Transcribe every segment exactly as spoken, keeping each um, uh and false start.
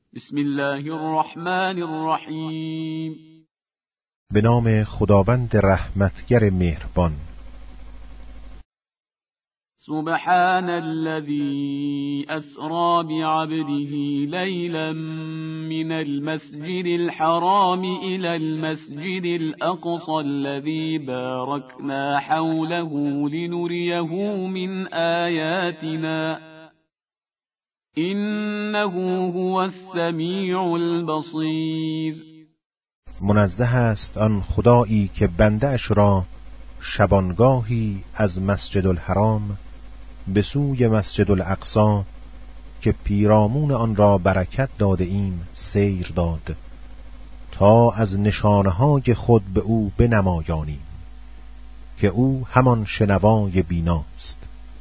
بسم الله الرحمن الرحیم. به نام خداوند رحمتگر مهربان. سبحان الذي أسرى بعبده ليلا من المسجد الحرام إلى المسجد الأقصى الذي باركنا حوله لنريه من آياتنا إنه هو السمیع البصیر. منزه است آن خدایی که بنده اش را شبانگاهی از مسجد الحرام به سوی مسجد الاقصی که پیرامون آن را برکت داده ایم سیر داد تا از نشانه‌های خود به او بنمایانیم که او همان شنوای بیناست.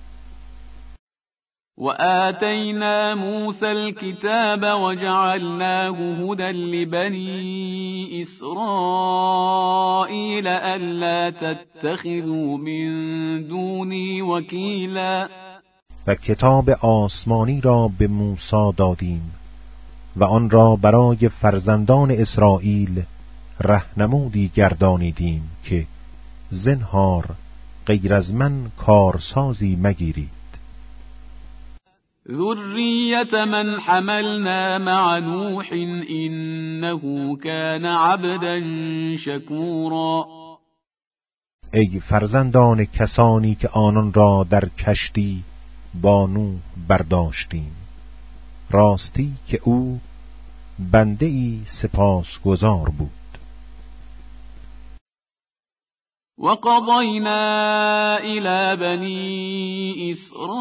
وآتينا موسى الكتاب وجعلناه هدى لبني إسرائيل ألا تتخذوا من دوني وكيلا. و کتاب آسمانی را به موسی دادیم و آن را برای فرزندان اسرائیل رهنمودی گردانیدیم که زنهار غیر از من کارسازی مگیرید. ذریة من حملنا مع نوح إنه كان عبدا شکورا. ای فرزندان کسانی که آنان را در کشتی با نوح برداشتیم، راستی که او بنده ای سپاسگزار بود. وقضينا إلى بني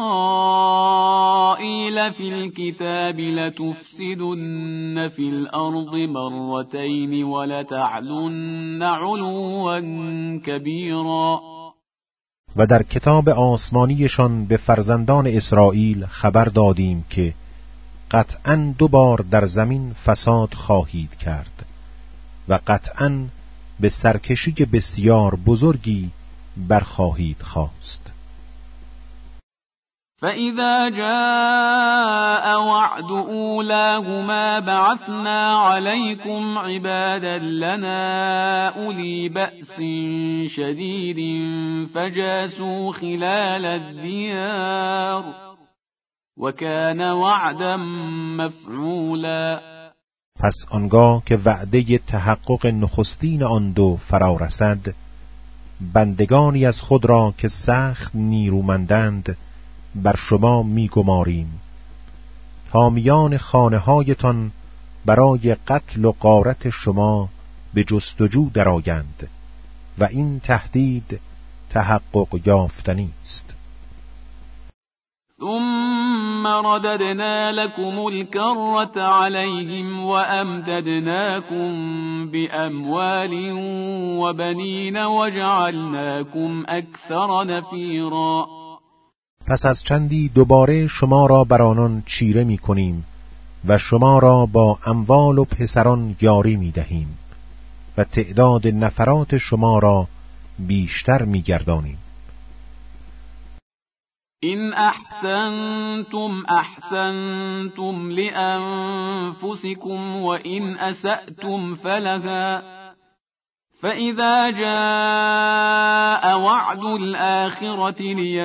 إسرائيل في الكتاب لتفسدن في الأرض مرتين ولتعلن علوا كبيرا. و در کتاب آسمانیشان به فرزندان اسرائیل خبر دادیم که قطعاً دو بار در زمین فساد خواهید کرد و قطعاً به سرکشی بسیار بزرگی برخواهید خواست. فَإِذَا جَاءَ وَعْدُ أُولَاهُمَا بَعَثْنَا عَلَيْكُمْ عِبَادًا لَنَا أُولِي بَأْسٍ شَدِيدٍ فَجَاسُوا خِلَالَ الدِّيَارِ وَكَانَ وَعْدًا مَفْعُولًا. پس آنگاه که وعده تحقق نخستین آن دو فرا رسد، بندگانی از خود را که سخت نیرومندند بر شما می‌گماریم تا میان خانه هایتان برای قتل و غارت شما به جستجو درآیند و این تهدید تحقق یافتنی است. ثم رددنا لكم الكرة عليهم وأمددناكم بأموال وبنين وجعلناكم أكثر نفيرا. پس از چندی دوباره شما را بر آنان چیره می کنیم و شما را با اموال و پسران یاری می دهیم و تعداد نفرات شما را بیشتر می گردانیم. إن أحسنتم أحسنتم لأنفسكم وإن أسأتم فلها فإذا جاء وعد الآخرة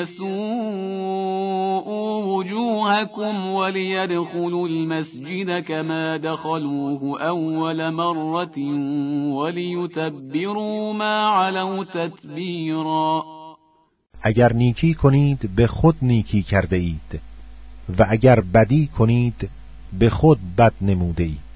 ليسوءوا وجوهكم وليدخلوا المسجد كما دخلوه أول مرة وليتبروا ما علوا تتبيرا. اگر نیکی کنید به خود نیکی کرده اید و اگر بدی کنید به خود بد نموده اید.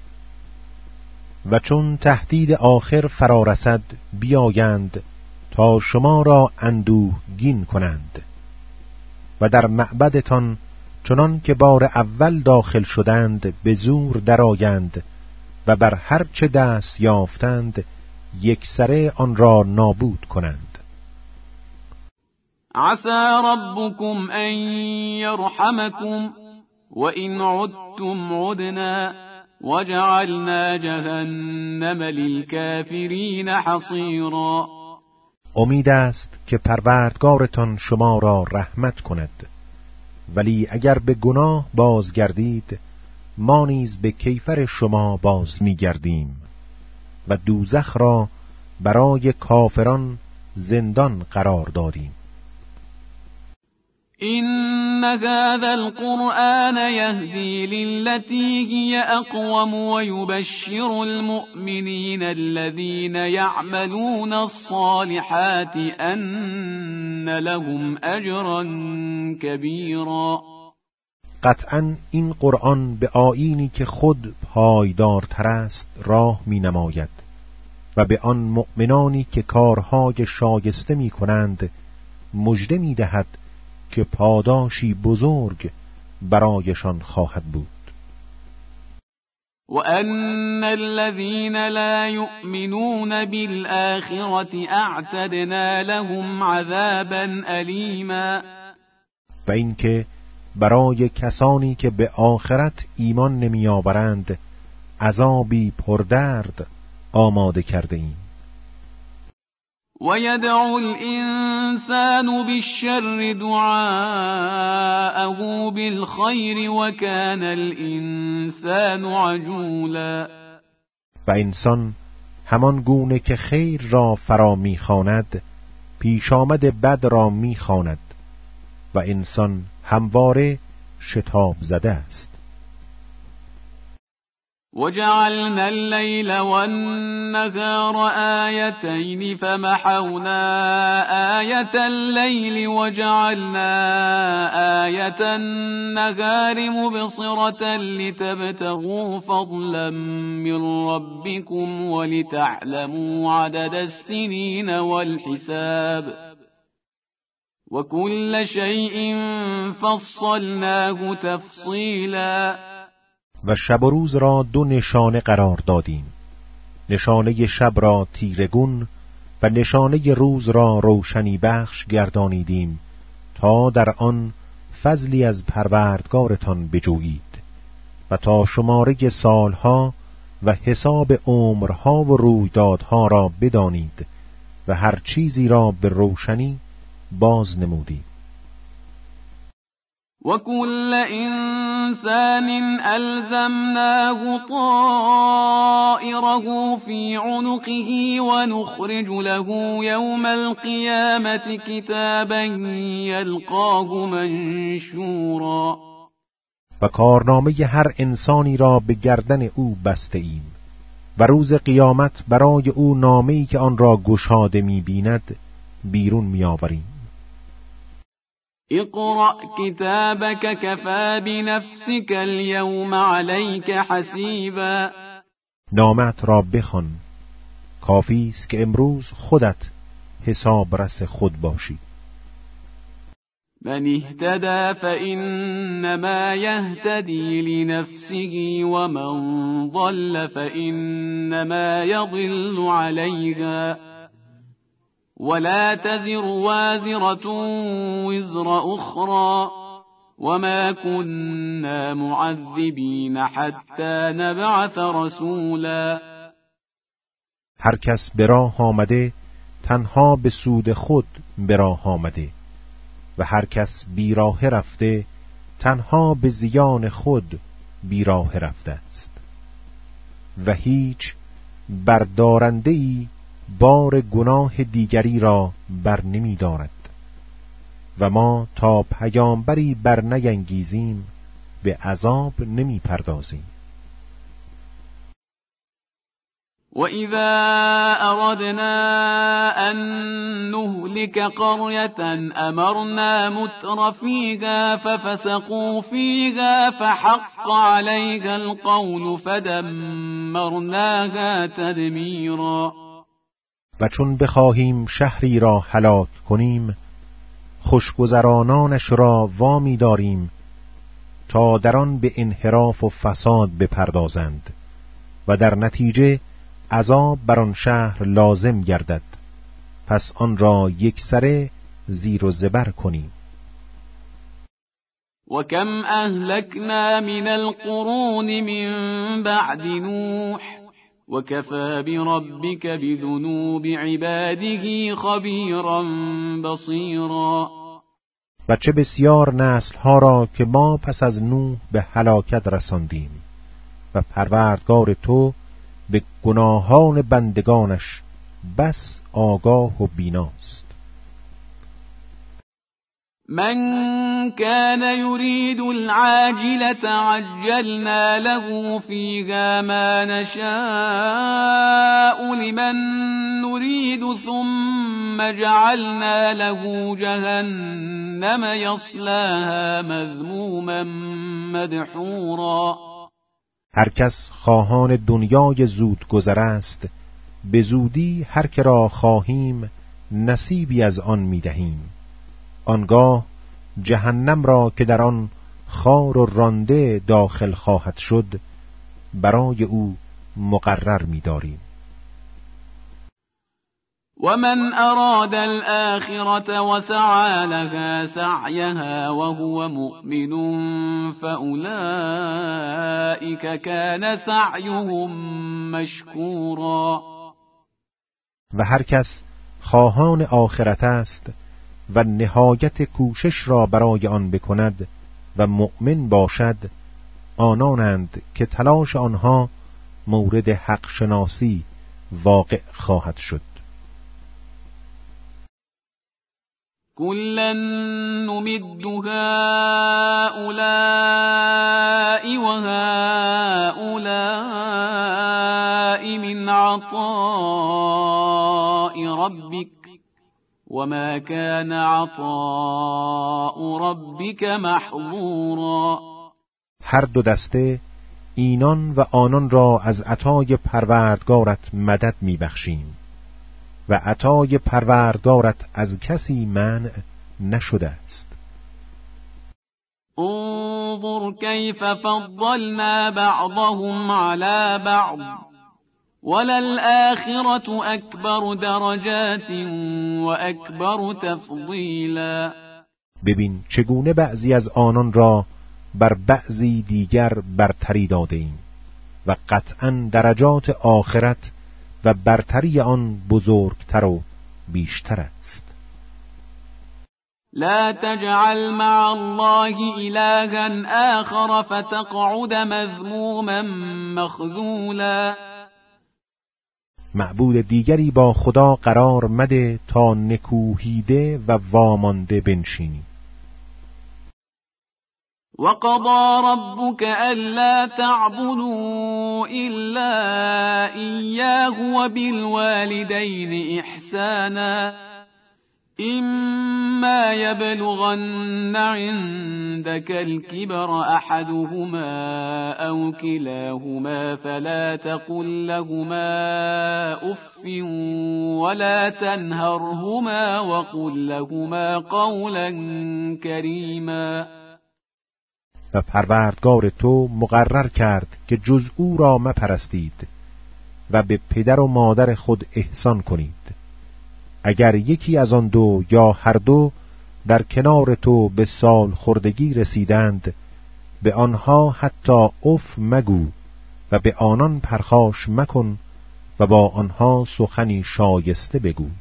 و چون تهدید آخر فرا رسد بیایند تا شما را اندوهگین کنند و در معبدتان چنان که بار اول داخل شدند به زور درآیند و بر هر چه دست یافتند یکسره آن را نابود کنند. عسى ربكم أن يرحمكم وإن عدتم عدنا وجعلنا جهنم للكافرين حصيرا. امید است که پروردگارتان شما را رحمت کند، ولی اگر به گناه بازگردید ما نیز به کیفر شما باز می‌گردیم و دوزخ را برای کافران زندان قرار دادیم. إن هذا القرآن يهدي للتي هي أقوم ويبشر المؤمنين الذين يعملون الصالحات أن لهم أجرا كبيرا. قطعاً این قرآن به آیینی که خود پایدارتر است راه می نماید و به آن مؤمنانی که کارهای شایسته می کنند مژده می دهد که پاداشی بزرگ برایشان خواهد بود. وَأَنَّ الَّذِينَ لَا يُؤْمِنُونَ بِالْآخِرَةِ أَعْتَدْنَا لَهُمْ عَذَابًا أَلِيمًا. و اینکه برای کسانی که به آخرت ایمان نمی آورند عذابی پردرد آماده کرده ایم. وَيَدْعُ الْإِنسَانُ بِالشَّرِّ دُعَاءَهُ بِالْخَيْرِ وَكَانَ الْإِنسَانُ عَجُولًا. و انسان همان گونه که خیر را فرا می‌خواند پیش آمد بد را می‌خواند و انسان همواره شتاب زده است. وَجَعَلْنَا اللَّيْلَ وَالنَّهَارَ آيَتَيْنِ فَمَحَوْنَا آيَةَ اللَّيْلِ وَجَعَلْنَا آيَةَ النَّهَارِ مُبْصِرَةً لِتَبْتَغُوا فَضْلًا مِّن رَّبِّكُمْ وَلِتَعْلَمُوا عَدَدَ السِّنِينَ وَالْحِسَابَ وَكُلَّ شَيْءٍ فَصَّلْنَاهُ تَفْصِيلًا. و شب و روز را دو نشانه قرار دادیم، نشانه شب را تیرگون و نشانه روز را روشنی بخش گردانیدیم تا در آن فضلی از پروردگارتان بجویید و تا شماره سالها و حساب عمرها و رویدادها را بدانید و هر چیزی را به روشنی باز نمودید. وَكُلَّ إِنسَانٍ أَلْزَمْنَاهُ طَائِرَهُ فِي عُنُقِهِ وَنُخْرِجُ لَهُ يَوْمَ الْقِيَامَةِ كِتَابًا يَلْقَاهُ مَنشُورًا. و کارنامه هر انسانی را به گردن او بسته ایم و روز قیامت برای او نامه‌ای که آن را گشاده می‌بیند بیرون می‌آوریم. اقرأ كتابك كفى بنفسك اليوم عليك حسيبا. نامت را بخوان، کافی است که امروز خودت حساب رس خود باشی. من اهتدى فإنما يهتدي لنفسه ومن ضل فإنما يضل عليها ولا تزر وازرة وزر أخرى وما كنا معذبين حتى نبعث رسولا. هر کس به راه آمده تنها به سود خود به راه آمده و هر کس بیراه رفته تنها به زیان خود بیراه رفته است و هیچ بردارنده‌ای بار گناه دیگری را بر نمی دارد و ما تا پیامبری بر نینگیزیم به عذاب نمی پردازیم. وَإِذَا أَرَدْنَا أَن نُّهْلِكَ قَرْيَةً أَمَرْنَا مُتْرَ فِيهَا فَفَسَقُوا فِيهَا فَحَقَّ عَلَيْهَا الْقَوْلُ فَدَمَّرْنَاهَا تَدْمِيرًا. و چون بخواهیم شهری را هلاک کنیم خوشگذرانانش را وامی داریم تا در آن به انحراف و فساد بپردازند و در نتیجه عذاب بر آن شهر لازم گردد، پس آن را یکسره زیر و زبر کنیم. و کم اهلکنا من القرون من بعد نوح و کفی بربک بذنوب عباده خبیرا بصیرا. و چه بسیار نسل‌ها را که ما پس از نوح به هلاکت رساندیم و پروردگار تو به گناهان بندگانش بس آگاه و بیناست. من كان يريد العاجلة عجلنا له فيها ما نشاء لمن نريد ثم جعلنا له جهنم يصلاها مذموما مدحورا. هر کس خواهان دنیای زود گذر است، به زودی هر که را خواهیم نصیبی از آن میدهیم. آنگاه جهنم را که در آن خار و رانده داخل خواهد شد برای او مقرر می‌داریم. ومن أراد الآخرة وسعى لها سعيها وهو مؤمن فأولئك كان سعيهم مشكورا. و هر کس خواهان آخرت است و نهایت کوشش را برای آن بکند و مؤمن باشد، آنانند که تلاش آنها مورد حق شناسی واقع خواهد شد. كلا نمد هؤلاء وهؤلاء من عطاء ربك وما كان عطاء ربك محظورا. هر دو دسته اینان و آنان را از عطای پروردگارت مدد میبخشیم و عطای پروردگارت از کسی منع نشده است. انظر كيف فضلنا بعضهم على بعض وللآخرة أكبر درجات وأكبر تفضیلا. ببین چگونه بعضی از آنان را بر بعضی دیگر برتری داده ایم و قطعاً درجات آخرت و برتری آن بزرگتر و بیشتر است. لا تجعل مع الله إلها آخر فتقعد مذموما مخذولا. معبود دیگری با خدا قرار مده تا نکوهیده و وامانده بنشینی. وقضى ربك ألا تعبدوا إلا إياه وبالوالدين إحسانا إما يبلغن عندك الكبر أحدهما أو كلاهما فلا تقل لهما أف ولا تنهرهما وقل لهما قولا كريما. و پروردگار تو مقرر کرد که جز او را مپرستید و به پدر و مادر خود احسان کنید. اگر یکی از آن دو یا هر دو در کنار تو به سال خردگی رسیدند، به آنها حتی اف مگو و به آنان پرخاش مکن و با آنها سخنی شایسته بگوی.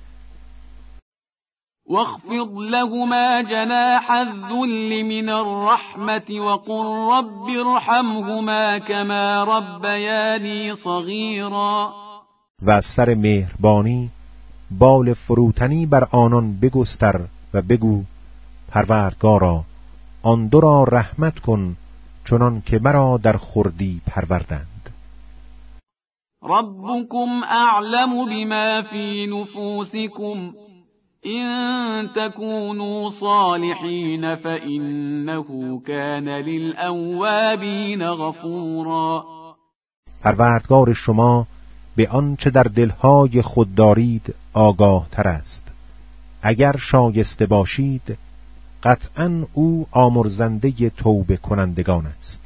واخفض لهما جناح الذل من الرحمة وقل رب ارحمهما كما ربياني صغيرا. و از سر مهربانی بال فروتنی بر آنان بگستر و بگو پروردگارا آن دو را رحمت کن چنان که مرا در خردی پروردند. ربكم اعلم بما في نفوسكم إن تكونوا صالحين فإنه كان للأوابين غفورا. پروردگار شما به آنچه در دلهای خود دارید آگاه تر است. اگر شایسته باشید قطعاً او آمرزنده توبه کنندگان است.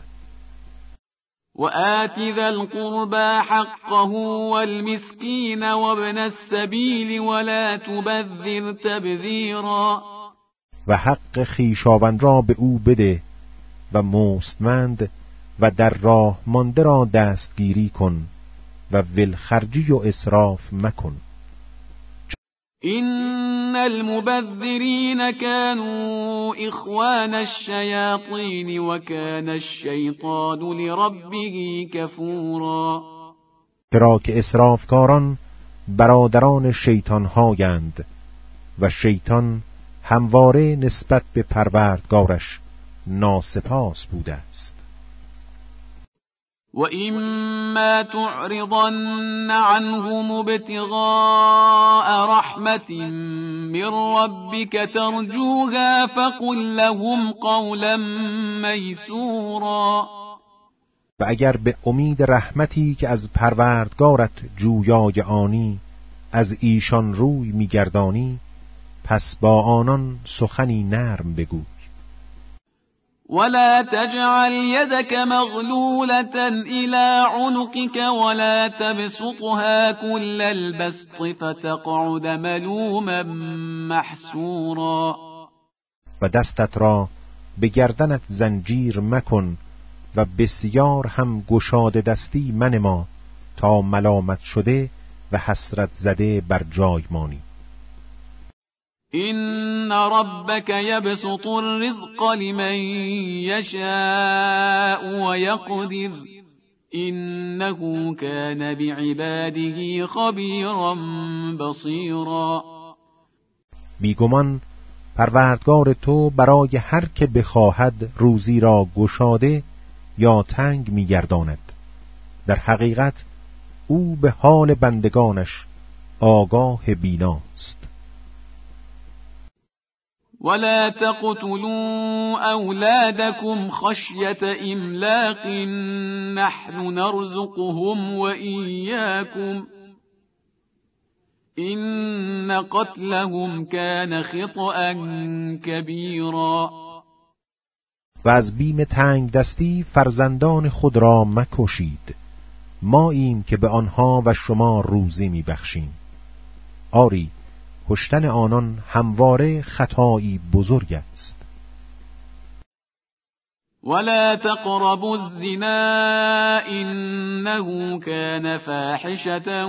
وآت ذا القربى حقه والمسكين وابن السبيل ولا تبذر تبذیرا. و حق خویشاوند را به او بده و مستمند و در راه مانده را دستگیری کن و ولخرجی و اسراف مکن. إن المبذرين كانوا إخوان الشياطين وكان الشيطان لربه كفورا. چرا که اسرافکاران برادران شیطان هایند و شیطان همواره نسبت به پروردگارش ناسپاس بوده است. و اما تعرضن عنهم ابتغاء رحمت من ربك ترجوها فقل لهم قولا میسورا. و اگر به امید رحمتی که از پروردگارت جویای آنی از ایشان روی میگردانی، پس با آنان سخنی نرم بگوی. ولا تجعل يدك مغلولة إلى عنقك ولا تبسطها كل البسط فتقعد ملوما محسورا. و دستت را به گردنت زنجیر مکن و بسیار هم گشاده دستی منما تا ملامت شده و حسرت زده بر جای مانی. إن ربك يبسط الرزق لمن يشاء ويقدر إنه كان بعباده خبيرا بصيرا. بیگمان پروردگار تو برای هر که بخواهد روزی را گشاده یا تنگ می‌گرداند. در حقیقت او به حال بندگانش آگاه بیناست. ولا تقتلوا أولادكم خشية إملاق نحن نرزقهم وإياكم إن قتلهم كان خطأ كبيرا. و از بیم تنگ دستی فرزندان خود را مکشید، ما ایم که به آنها و شما روزی میبخشیم. آری، کشتن آنان همواره خطایی بزرگ است. ولا تقربوا الزنا إنه كان فاحشة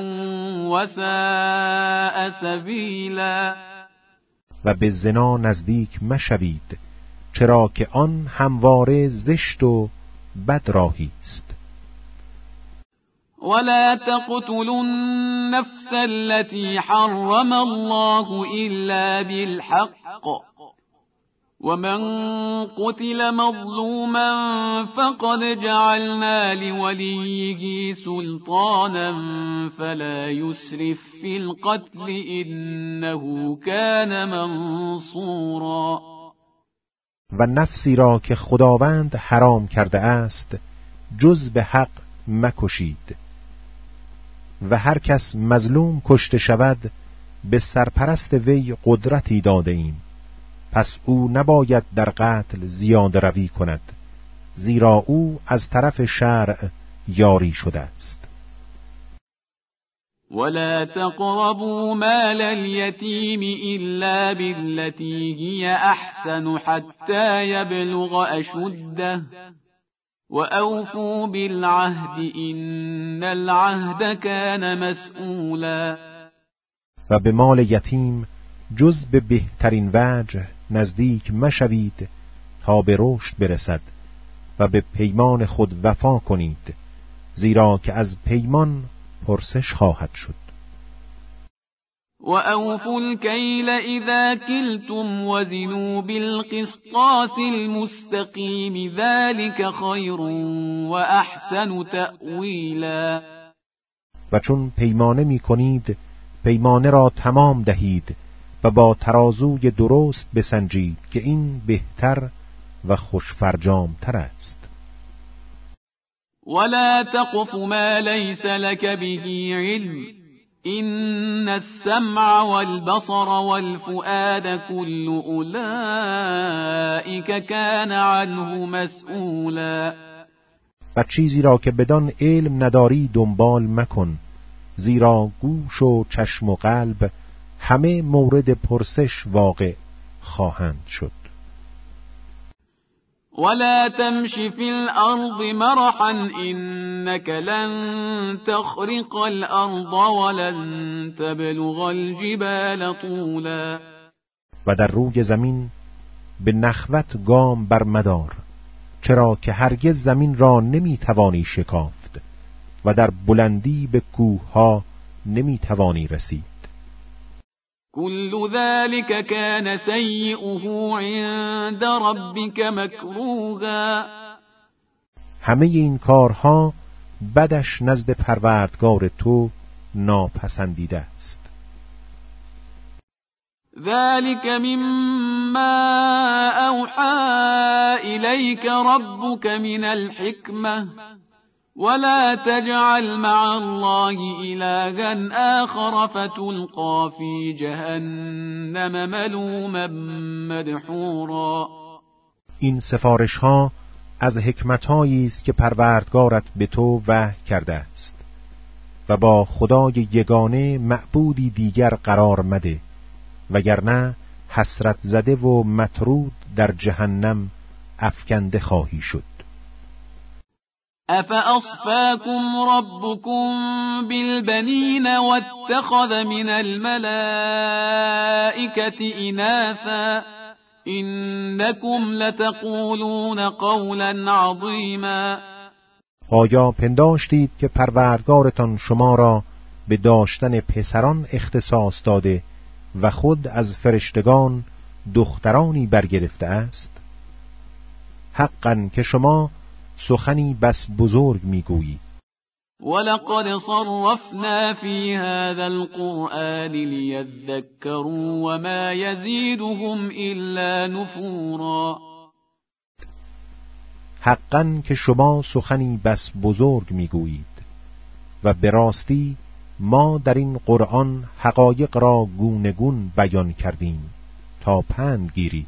وساء سبيلا. و به زنا نزدیک مشوید، چرا که آن همواره زشت و بد راهی است. ولا تقتلوا النفس التي حرم الله إلا بالحق ومن قتل مظلوما فقد جعلنا لوليه سلطانا فلا يسرف في القتل إنه كان منصورا. و نفسی را که خداوند حرام کرده است جز به حق مکشید، و هر کس مظلوم کشته شود به سرپرست وی قدرتی داده ایم، پس او نباید در قتل زیاده روی کند، زیرا او از طرف شرع یاری شده است. ولا تقربوا مال اليتيم إلا بالتي هي أحسن حتى يبلغ أشده وأوفوا بالعهد إن العهد كان مسئولا. و به مال یتیم جز به بهترین وجه نزدیک مشوید تا به رشد برسد و به پیمان خود وفا کنید، زیرا که از پیمان پرسش خواهد شد. وأوفوا الكيل إذا كلتم وزنوا بالقسطاس المستقيم ذلك خير وأحسن تأويلا. و چون پیمانه می کنید پیمانه را تمام دهید و با ترازوی درست بسنجید که این بهتر و خوش فرجام تر است. ولا تقف ما ليس لك به علم إن السمع والبصر والفؤاد كل أولئك كان عنه مسئولا. و چیزی را که بدان علم نداری دنبال مکن، زیرا گوش و چشم و قلب همه مورد پرسش واقع خواهند شد. ولا تمش في الأرض مرحا إن إنك لن تخرق الأرض ولن تبلغ الجبال طولا. و در روی زمین به نخوت گام بر مدار، چرا که هرگز زمین را نمی توانی شکافت و در بلندی به کوه ها نمی توانی رسید. كل ذلك كان سيئه عند ربك مكروها. همه این کارها بدش نزد پروردگار تو ناپسندیده است. ذلك مما أوحى إليك ربك من الحكمة ولا تجعل مع الله إلها آخر فتلقى في جهنم ملوما مدحورا. این سفارش ها از حکمت‌هایی است که پروردگارت به تو وحی کرده است و با خدای یگانه معبودی دیگر قرار مده، وگرنه حسرت زده و مطرود در جهنم افکنده خواهی شد. أفأصفاكم ربكم بالبنين واتخذ من الملائكة إناثا إنكم لتقولون قولا عظيما. آیا پنداشتید که پروردگارتان شما را به داشتن پسران اختصاص داده و خود از فرشتگان دخترانی برگرفته است؟ حقا که شما سخنی بس بزرگ میگویی. ولقد صرفنا في هذا القرآن ليذكروا وما يزيدهم إلا نفورا. حقا که شما سخنی بس بزرگ میگویید و به راستی ما در این قرآن حقایق را گونه گون بیان کردیم تا پند گیرید.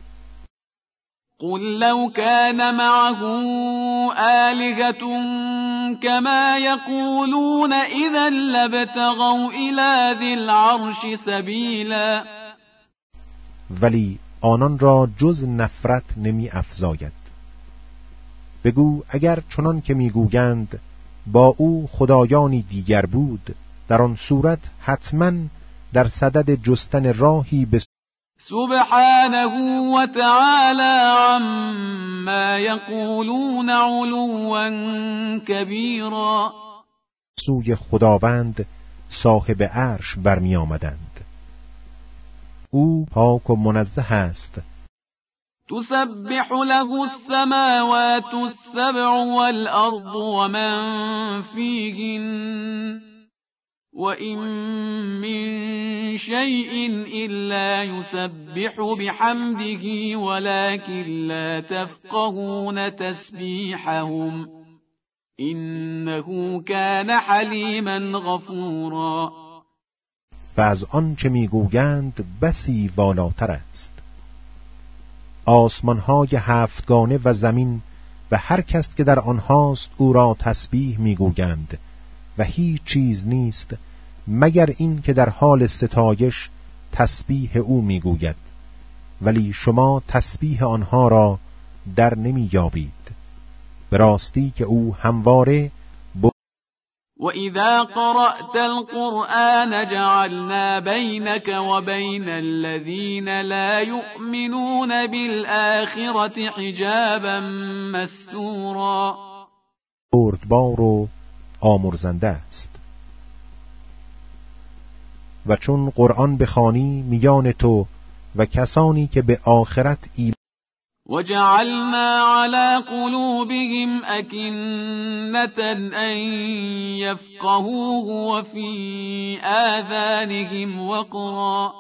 قل لو كان معه آلهة كما يقولون إذا لابتغوا إلى ذي العرش سبيلا. ولی آنان را جز نفرت نمی افزاید. بگو اگر چنان که میگویند با او خدایانی دیگر بود، در آن صورت حتما در صدد جستن راهی به سبحانه وتعالى عما يقولون علوا كبيرا. سوی خداوند صاحب عرش برمی آمدند. او پاک و منزه است. تسبح له السماوات السبع والأرض ومن فيهن وَإِن مِّن شَيْءٍ إِلَّا يُسَبِّحُ بِحَمْدِهِ وَلَكِن لَّا تَفْقَهُونَ تَسْبِيحَهُمْ إِنَّهُ كَانَ حَلِيمًا غَفُورًا. و از آن چه میگویند بسی والاتر است. آسمان‌های هفتگانه و زمین و هر کس که در آنهاست او را تسبیح میگویند و هیچ چیز نیست مگر این که در حال ستایش تسبیح او میگوید، ولی شما تسبیح آنها را در نمی یابید. به راستی که او همواره ب... وَإِذَا قَرَأْتَ الْقُرْآنَ جَعَلْنَا بَيْنَكَ وَبَيْنَ الَّذِينَ لَا يُؤْمِنُونَ بِالْآخِرَةِ حِجَابًا مَسْتُورًا. بردبار و آمرزنده است. و چون قرآن بخوانی میان تو و کسانی که به آخرت ایمان وجعلنا على قلوبهم أكنة أن يفقهوه وفي آذانهم وقرا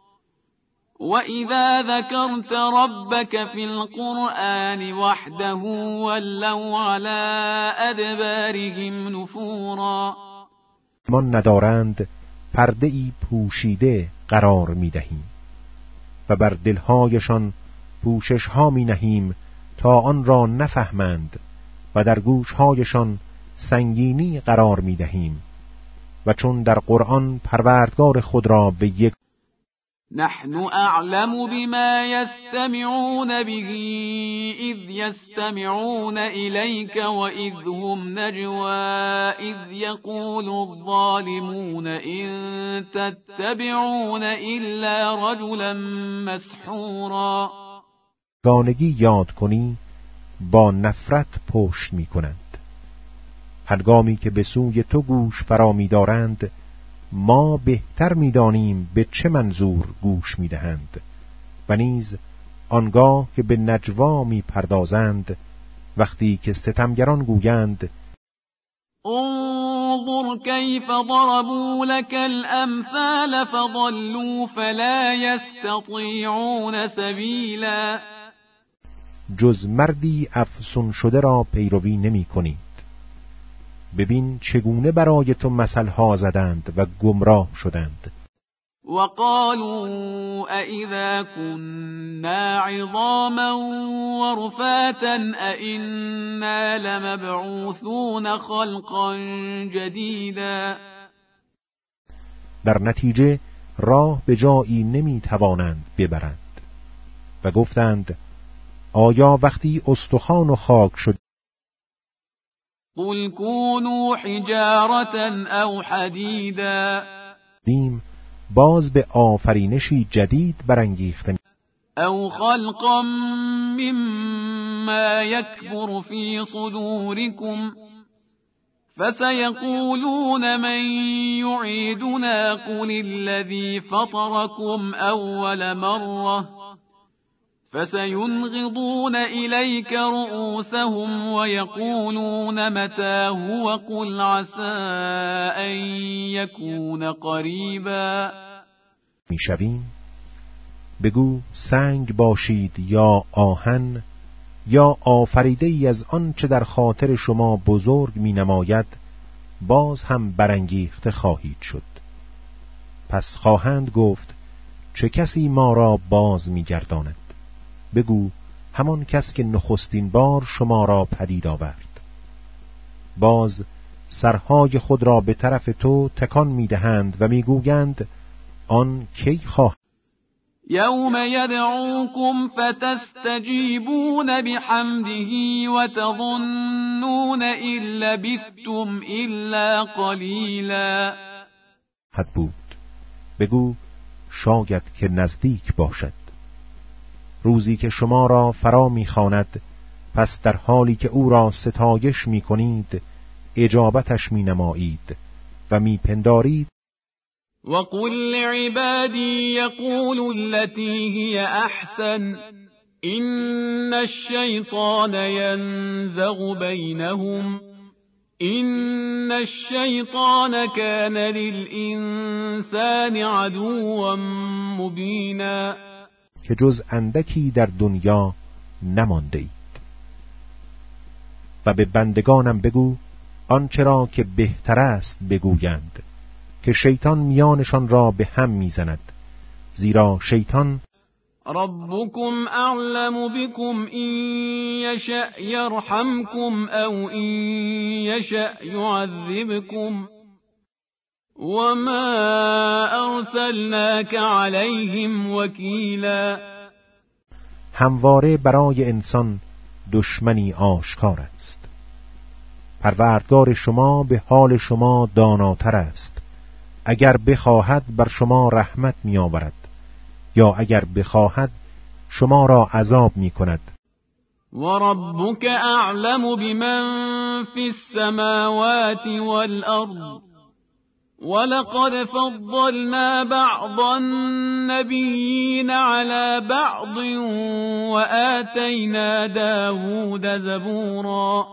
وإذا ذكرت ربك في القرآن وحده ولوا على أدبارهم نفورا. من ندارند پرده ای پوشیده قرار می دهیم و بر دلهایشان پوشش ها می نهیم تا آن را نفهمند و در گوشهایشان سنگینی قرار می دهیم. و چون در قرآن پروردگار خود را به یک نحن اعلم بما يستمعون به اذ يستمعون الیک و اذ هم نجوا اذ یقول الظالمون ان تتبعون الا رجلا مسحورا. گانگی یاد کنی با نفرت پشت می کنند. هنگامی که به سوی تو گوش فرا می دارند، ما بهتر می دانیم به چه منظور گوش می دهند و نیز آنگاه که به نجوا می پردازند وقتی که ستمگران گویند انظر کیف ضربوا لك الامثال فضلوا فلا يستطيعون سبیلا. جز مردی افسون شده را پیروی نمی کنید. ببین چگونه برای تو مثلها زدند و گمراه شدند. وقالوا أإذا كنا عظاما ورفاتا أإنا لمبعوثون خلقا جديدا. در نتیجه راه به جایی نمی توانند ببرند و گفتند آیا وقتی استخوان و خاک شد قل كونوا حجارة او حديدا. نیم باز به آفرینشی جدید برانگیخته او خلقا مما يكبر في صدوركم فسيقولون من يعيدنا قل الذي فطركم اول مرة فسينغضون إليك رؤوسهم ويقولون متى هو قل عسى أن يكون قريبا. میشویم بگو سنگ باشید یا آهن یا آفریده ای از آن چه در خاطر شما بزرگ می نماید، باز هم برانگیخته خواهید شد. پس خواهند گفت چه کسی ما را باز می گرداند؟ بگو همان کس که نخستین بار شما را پدید آورد. باز سرهای خود را به طرف تو تکان می‌دهند و می‌گویند آن کی خواهد؟ یوم یدعوکم فتستجیبون بحمده وتظنون ان لبثتم الا قلیلا. حد بود. بگو شاید که نزدیک باشد. روزی که شما را فرا می‌خواند، پس در حالی که او را ستایش می‌کنید اجابتش می‌نمایید و می‌پندارید وقل لعبادي يقولوا التي هي أحسن إن الشيطان ينزغ بينهم إن الشيطان كان للإنسان عدوا مبينا. که جز اندکی در دنیا نمانده اید. و به بندگانم بگو آنچه را که بهتر است بگویند، که شیطان میانشان را به هم میزند، زیرا شیطان ربكم اعلم بكم ان يشأ يرحمكم او ان يشأ يعذبكم وما ارسلناك عليهم وكيلا. همواره برای انسان دشمنی آشکار است. پروردگار شما به حال شما داناتر است. اگر بخواهد بر شما رحمت می آورد یا اگر بخواهد شما را عذاب می کند. وربك اعلم بمن في السماوات والارض ولقد فضلنا بعض النبيين على بعض وآتينا داود زبورا.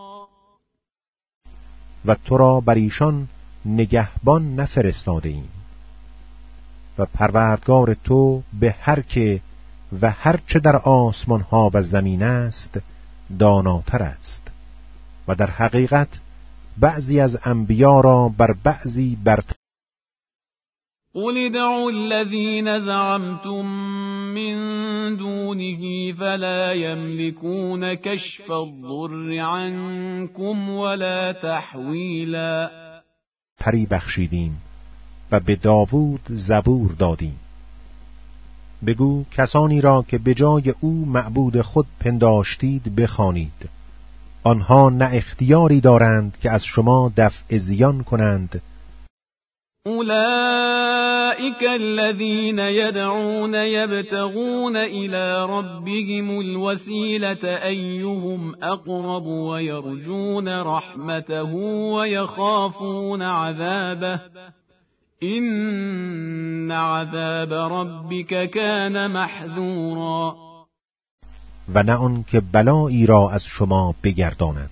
و تو را بر ایشان نگهبان نفرستاده ایم و پروردگار تو به هر که و هر چه در آسمان ها و زمین است داناتر است و در حقیقت بعضی از انبیا را بر بعضی برتر. قل ادعوا الذين زعمتم من دونه فلا يملكون كشف الضر عنكم ولا تحویلا. پری بخشیدیم و به داوود زبور دادیم. بگو کسانی را که به جای او معبود خود پنداشتید بخوانید. آنها نه اختیاری دارند که از شما دفع زیان کنند. اولئک الذین یدعون یبتغون الی ربهم الوسیلة ایهم اقرب ویرجون رحمته ویخافون عذابه این عذاب ربک کان محذورا. و نه آن که بلایی را از شما بگرداند.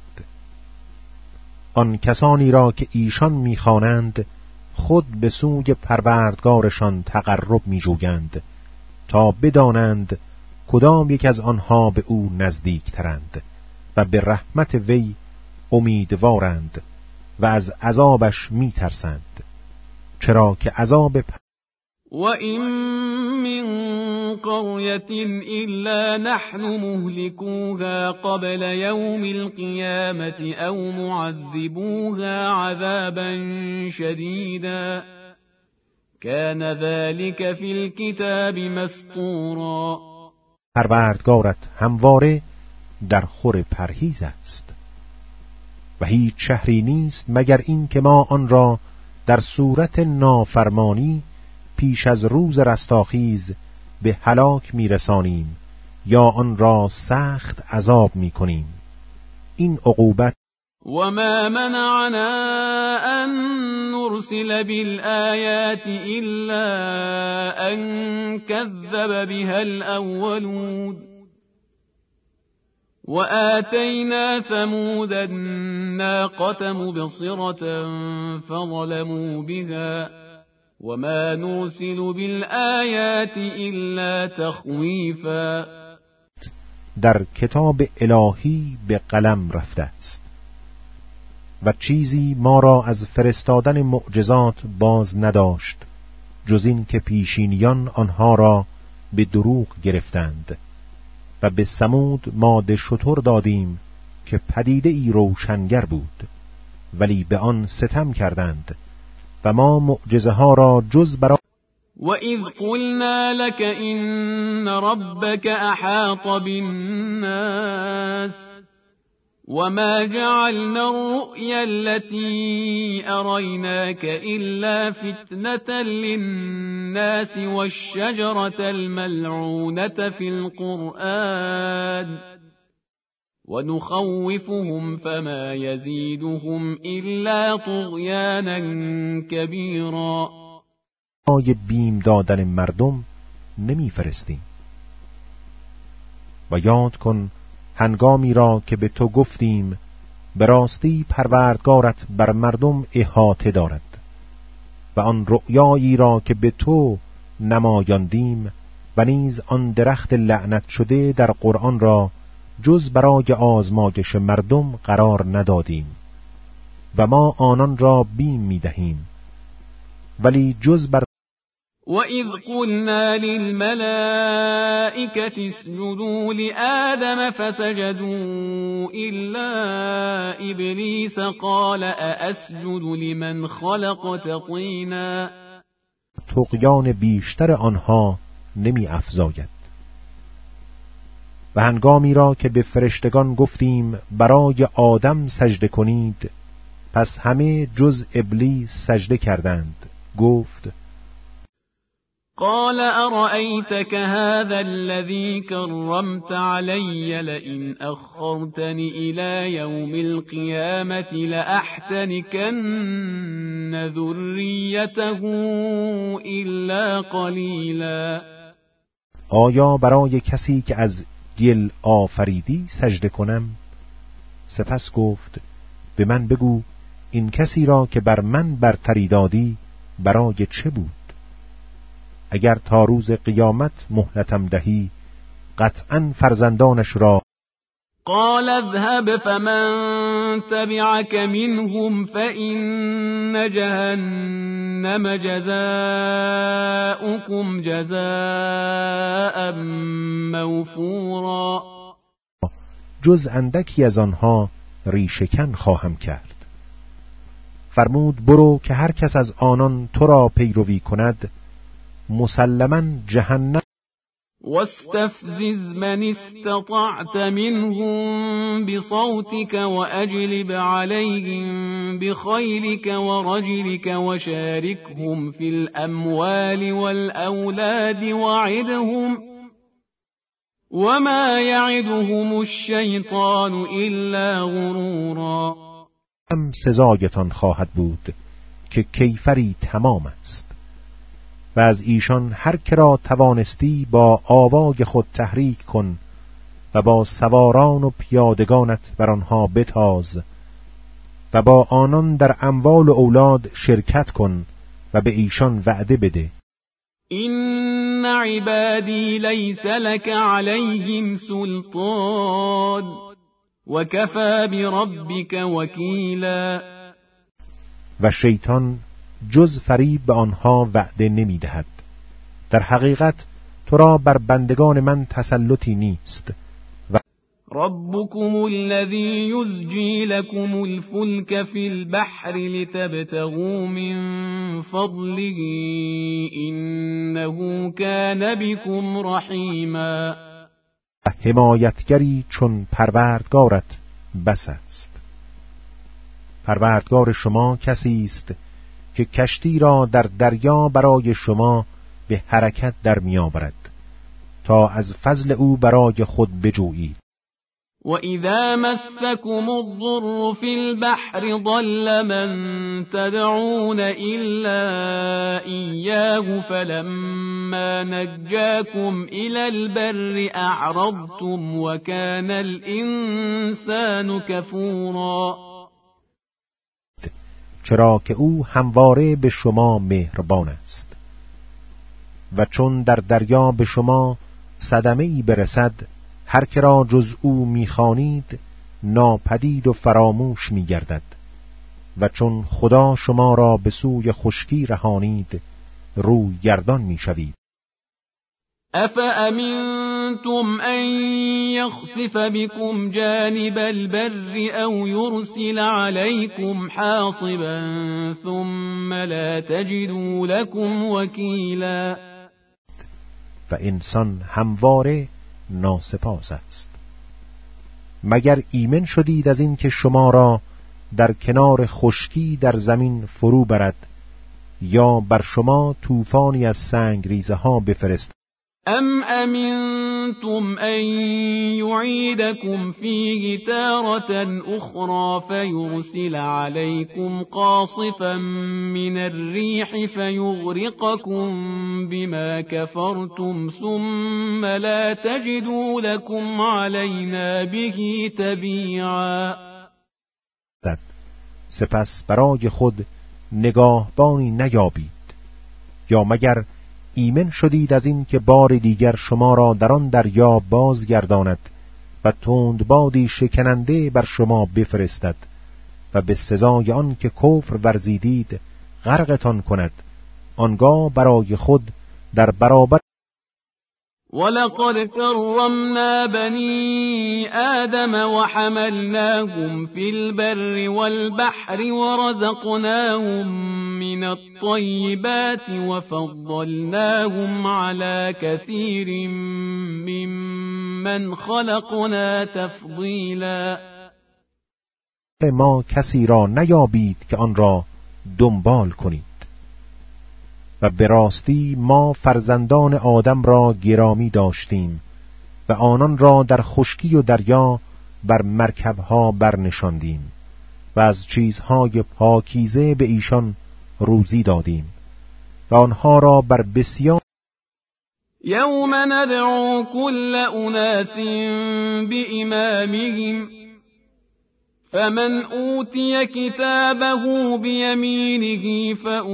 آن کسانی را که ایشان می‌خوانند خود به سوی پروردگارشان تقرب می‌جویند تا بدانند کدام یک از آنها به او نزدیک‌ترند و به رحمت وی امیدوارند و از عذابش می‌ترسند، چرا که عذاب و این من قرية الا نحن مهلكوها قبل يوم القيامة او معذبوها عذابا شديدا كان ذلك في الكتاب مسطورا. پروردگارت همواره در خور پرهیز است و هیچ شهری نیست مگر این که ما آن را در صورت نافرمانی پیش از روز رستاخیز به هلاک میرسانیم یا آن را سخت عذاب میکنیم. این عقوبت وما منعنا ان نرسل بالآیات الا ان كذب بها الاولون وآتينا ثمود الناقة مبصرة فظلموا بها وما نرسل بالآیات الا تخویفا. در کتاب الهی به قلم رفته است و چیزی ما را از فرستادن معجزات باز نداشت جز این که پیشینیان آنها را به دروغ گرفتند و به ثمود ماده شتر دادیم که پدیده ای روشنگر بود ولی به آن ستم کردند و ما معجزه ها را جز برای و اذ قلنا لك ان ربك احاط بالناس وما جعلنا الرؤيا التي أريناك إلا فتنة للناس والشجرة الملعونة في القرآن ونخوفهم فما يزيدهم إلا طغيانا كبيرا. آیه بیم دادن مردم نمی فرستیم و یاد کن هنگامی را که به تو گفتیم به راستی پروردگارت بر مردم احاطه دارد و آن رؤیایی را که به تو نمایاندیم و نیز آن درخت لعنت شده در قرآن را جز برای آزمایش مردم قرار ندادیم و ما آنان را بیم می‌دهیم ولی جز بر وَإِذْ قُلْنَا لِلْمَلَائِكَةِ اسْجُدُوا لِآدَمَ فَسَجَدُوا إِلَّا إِبْلِيسَ قَالَ أَأَسْجُدُ لِمَنْ خَلَقْتَ طِينًا. طغیان بیشتر آنها نمی افزاید و هنگامی را که به فرشتگان گفتیم برای آدم سجده کنید پس همه جز ابلیس سجده کردند. گفت قال أرأيتك هذا الذي كرمت علي لئن أخرتني إلى يوم القيامة لأحتنكن ذريته إلا قليلا. آیا برای کسی که از گل آفریدی سجده کنم؟ سپس گفت به من بگو این کسی را که بر من برتری دادی برای چه بود؟ اگر تا روز قیامت مهلتم دهی قطعا فرزندانش را. قال اذهب فمن تبعك منهم فإن جهنم جزاؤكم جزاء موفورا. جز اندکی از آنها ریشه‌کن خواهم کرد. فرمود برو که هر کس از آنان تو را پیروی کند مسلماً جهنم واستفزز من استطعت منهم بصوتك وأجلب عليهم بخيلك ورجلك وشاركهم في الأموال والأولاد وعدهم وما يعدهم الشیطان الا غرورا. هم سزایتان خواهد بود که کیفری تمام است و از ایشان هر که را توانستی با آواگ خود تحریک کن و با سواران و پیادگانت بر آنها بتاز و با آنان در اموال و اولاد شرکت کن و به ایشان وعده بده. این عبادی لیس لک علیهم سلطان و کفی بربک وکیلا. و شیطان جز فریب به آنها وعده نمی دهد. در حقیقت تو را بر بندگان من تسلطی نیست. و ربكم الذي يزجي لكم الفلك في البحر لتبتغوا من فضله إنه كان بكم رحيما. حمایتگری چون پروردگارت بس است. پروردگار شما کسی است که کشتی را در دریا برای شما به حرکت در می‌آورد تا از فضل او برای خود بجویید. و اذا مسكم الضر في البحر ضل من تدعون الا اياه فلما نجاكم الى البر اعرضتم وكان الانسان كفورا. چرا که او همواره به شما مهربان است و چون در دریا به شما صدمه‌ای برسد هر که را جز او می‌خوانید ناپدید و فراموش می‌گردد و چون خدا شما را به سوی خشکی رهانید روی گردان می‌شوید. افامنتم ان یخسف بكم جانب البر او یرسل علیکم حاصبا ثم لا تجدوا لكم وکیلا. و انسان همواره ناسپاس است. مگر ایمن شدید از این که شما را در کنار خشکی در زمین فرو برد یا بر شما طوفانی از سنگ ریزه ها بفرست؟ ام امنتم ان یعیدکم فیه تارة اخرى فیرسل علیکم قاصفا من الریح فیغرقکم بما کفرتم ثم لا تجدوا لكم علینا به تبیعا. سپس برای خود نگاهبانی نیابید یا مگر ایمن شدید از این که بار دیگر شما را در آن دریا بازگرداند و تندبادی شکننده بر شما بفرستد و به سزای آن که کفر ورزیدید غرقتان کند، آنگاه برای خود در برابر ولقد كرمنا بني آدم وحملناهم في البر والبحر ورزقناهم من الطيبات وفضلناهم على كثير ممن خلقنا تفضيلا. ما کسی را نیابید که آن را دنبال کنید و به راستی ما فرزندان آدم را گرامی داشتیم و آنان را در خشکی و دریا بر مرکبها برنشاندیم و از چیزهای پاکیزه به ایشان روزی دادیم و آنها را بر بسیار یوم ندعو كل اناس بإمامهم فمن أوتي كتابه بيمينه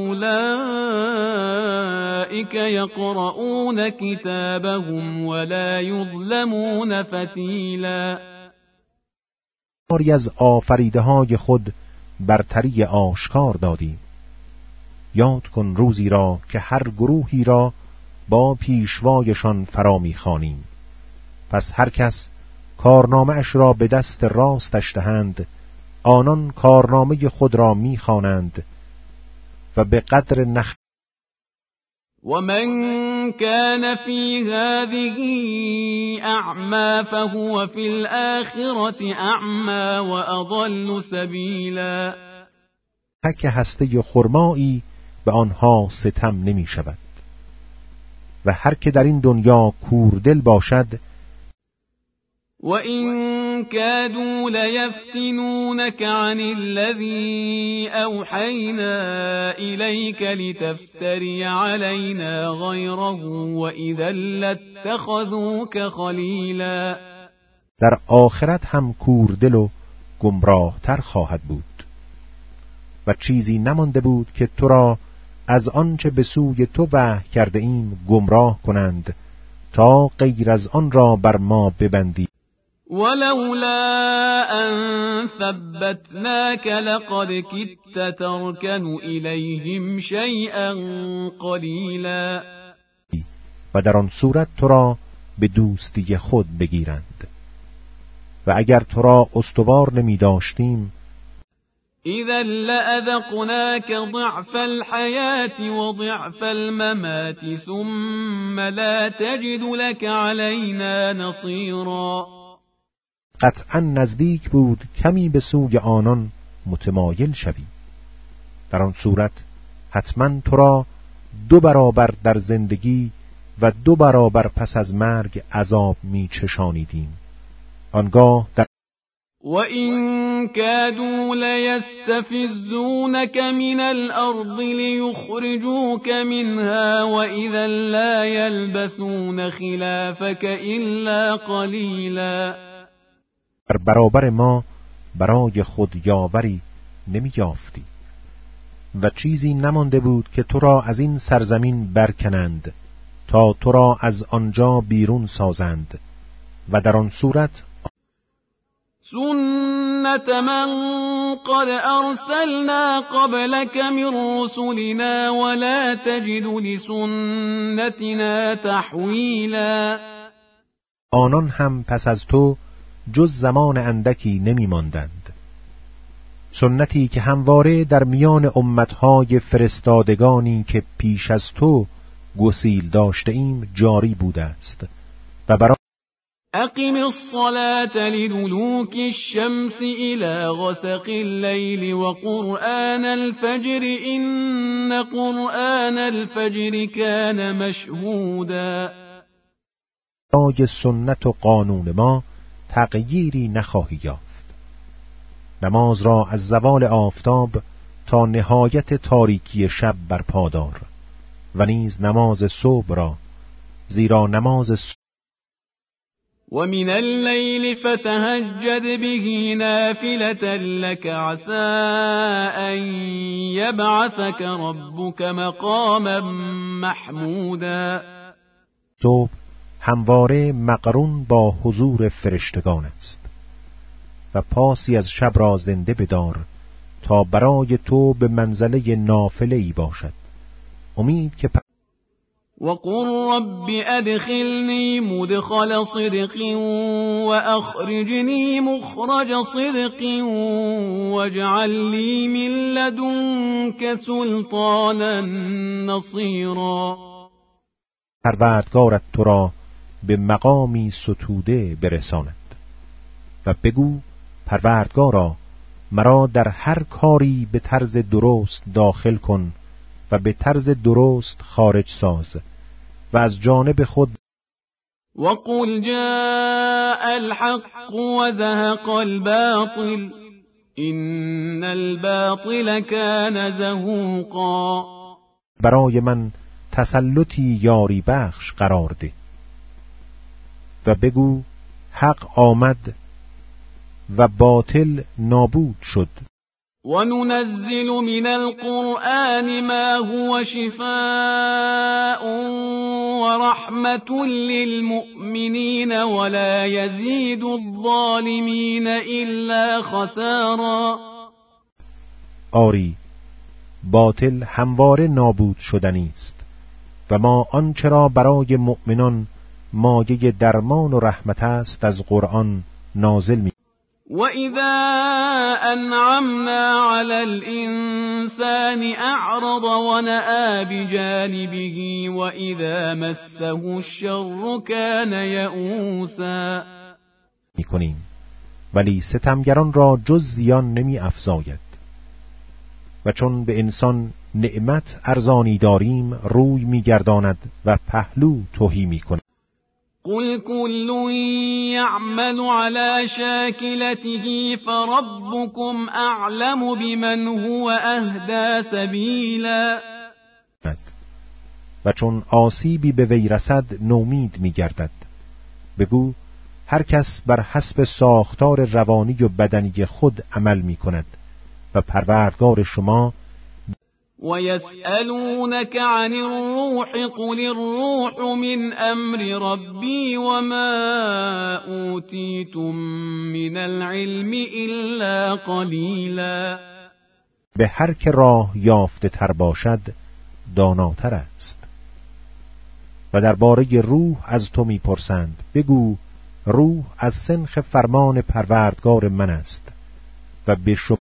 فأولئك يقرؤون كتابهم ولا يظلمون فتیلا. باری از آفریده های خود برتری آشکار دادیم. یاد کن روزی را که هر گروهی را با پیشوایشان فرا می‌خوانیم. پس هر کس کارنامه اش را به دست راستش دهند، آنان کارنامه خود را می‌خوانند و به قدر نخ و من كان في هذه أعمى فهو في الآخرة أعمى وأضل سبیلا. تک هسته خرمایی به آنها ستم نمی شود و هر که در این دنیا کوردل باشد وَإِن كَادُوا لَيَفْتِنُونَكَ عَنِ الَّذِي أَوْحَيْنَا إِلَيْكَ لِتَفْتَرِيَ عَلَيْنَا غَيْرَهُ وَإِذًا لَّاتَّخَذُوكَ خَلِيلًا. در آخرت هم کوردل و گمراه تر خواهد بود و چیزی نمانده بود که تو را از آنچه به سوی تو وحی کرده ایم گمراه کنند تا غیر از آن را بر ما ببندی. ولولا أن ثبتناك لقد كدت تركن إليهم شيئا قليلا. و در آن صورت تو را به دوستی خود بگیرند و اگر تو را استوار نمی داشتیم إذا لأذقناك ضعف الحياة وضعف الممات ثم لا تجد لك علينا نصيرا. قطعا نزدیک بود کمی به سوی آنان متمایل شوی. در آن صورت حتما تو را دو برابر در زندگی و دو برابر پس از مرگ عذاب می چشانیدیم. آنگاه در وَإِن كَادُوا لَيَسْتَفِزُّونَكَ مِنَ الْأَرْضِ لِيُخْرِجُوكَ مِنْهَا وَإِذًا لَّا يَلْبَثُونَ خِلَافَكَ إِلَّا قَلِيلًا. در برابر ما برای خود یاوری نمی یافتی و چیزی نمانده بود که تو را از این سرزمین برکنند تا تو را از آنجا بیرون سازند و در آن صورت سنت من قد ارسلنا قبلك من رسلنا ولا تجد لسنتنا تحویلا. آنان هم پس از تو جز زمان اندکی نمی ماندند. سنتی که همواره در میان امتهای فرستادگانی که پیش از تو گسیل داشته ایم جاری بوده است و برای اقم الصلاة لدلوك الشمس الى غسق الليل وقرآن الفجر ان قرآن الفجر كان مشهودا. برای سنت و قانون ما تغییری نخواهی یافت. نماز را از زوال آفتاب تا نهایت تاریکی شب برپادار و نیز نماز صبح را، زیرا نماز صبح وَمِنَ اللَّيْلِ فَتَهَجَّدْ بِهِ نَافِلَةً لَكَ عَسَىٰ أَن يَبْعَثَكَ رَبُّكَ مَقَامًا مَحْمُودًا. صبح همواره مقرون با حضور فرشتگان است و پاسی از شب را زنده بدار تا برای تو به منزله نافله ای باشد. امید که وَقُلْ رَبِّ أَدْخِلْنِي مُدْخَلَ صِدْقٍ وَأَخْرِجْنِي مُخْرَجَ صِدْقٍ وَاجْعَل لِّي مِن لَّدُنكَ سُلْطَانًا نَّصِيرًا. پروردگارت تو را به مقامی ستوده برساند و بگو پروردگارا مرا در هر کاری به طرز درست داخل کن و به طرز درست خارج ساز و از جانب خود وَقُلْ جَاءَ الْحَقُّ وَزَهَقَ الْبَاطِلُ إِنَّ الْبَاطِلَ كَانَ زَهُوقًا. برای من تسلطی یاری بخش قرار ده و بگو حق آمد و باطل نابود شد. وَنُنَزِّلُ مِنَ الْقُرْآنِ مَا هُوَ شِفَاءٌ وَرَحْمَةٌ لِّلْمُؤْمِنِينَ وَلَا يَزِيدُ الظَّالِمِينَ إِلَّا خَسَارًا. آری باطل همواره نابود شدنی است و ما آنچه را برای مؤمنان مایه درمان و رحمت است از قرآن نازل می وَإِذَا أَنْعَمْنَا عَلَى الْإِنسَانِ أَعْرَضَ وَنَأَىٰ بِجَانِبِهِ وَإِذَا مَسَّهُ الشَّرُّ كَانَ یَئُوسًا. می‌کنیم ولی ستمگران را جز زیان نمی افزاید و چون به انسان نعمت ارزانی داریم روی می‌گرداند و پهلو تهی می‌کند. قل كل يعمل على شاكلته فربكم أعلم بمن هو أهدى سبيلا. و چون آسیبی به وی رسد نومید می‌گردد. بگو هر کس بر حسب ساختار روانی و بدنی خود عمل می‌کند و پروردگار شما. وَيَسْأَلُونَكَ عَنِ الرُّوحِ قُلِ الرُّوحُ مِنْ أَمْرِ رَبِّي وَمَا أُوتِيتُم مِّنَ الْعِلْمِ إِلَّا قَلِيلًا. به هر که راه یافته تر باشد داناتر است. و درباره روح از تو می‌پرسند بگو روح از سنخ فرمان پروردگار من است و به شما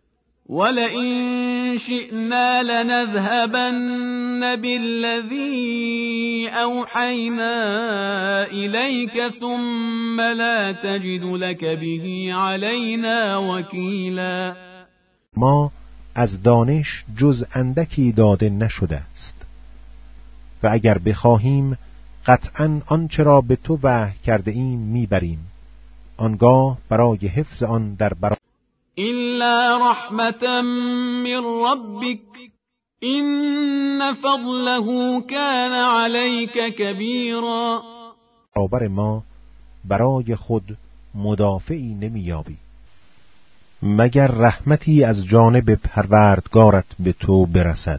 وَلَئِن شِئْنَا لَنَذْهَبَنَّ بِالَّذِي أَوْحَيْنَا إِلَيْكَ ثُمَّ لَا تَجِدُ لَكَ بِهِ عَلَيْنَا وَكِيلًا. ما از دانش جز اندکی داده نشده است و اگر بخواهیم قطعاً آنچه را به تو وحی کرده ایم میبریم، آنگاه برای حفظ آن در برابر إِلَّا رَحْمَةً مِّن رَّبِّكَ إِنَّ فَضْلَهُ كَانَ عَلَيْكَ كَبِيرًا. برابر ما برای خود مدافعی نمیابی مگر رحمتی از جانب پروردگارت به تو برسد.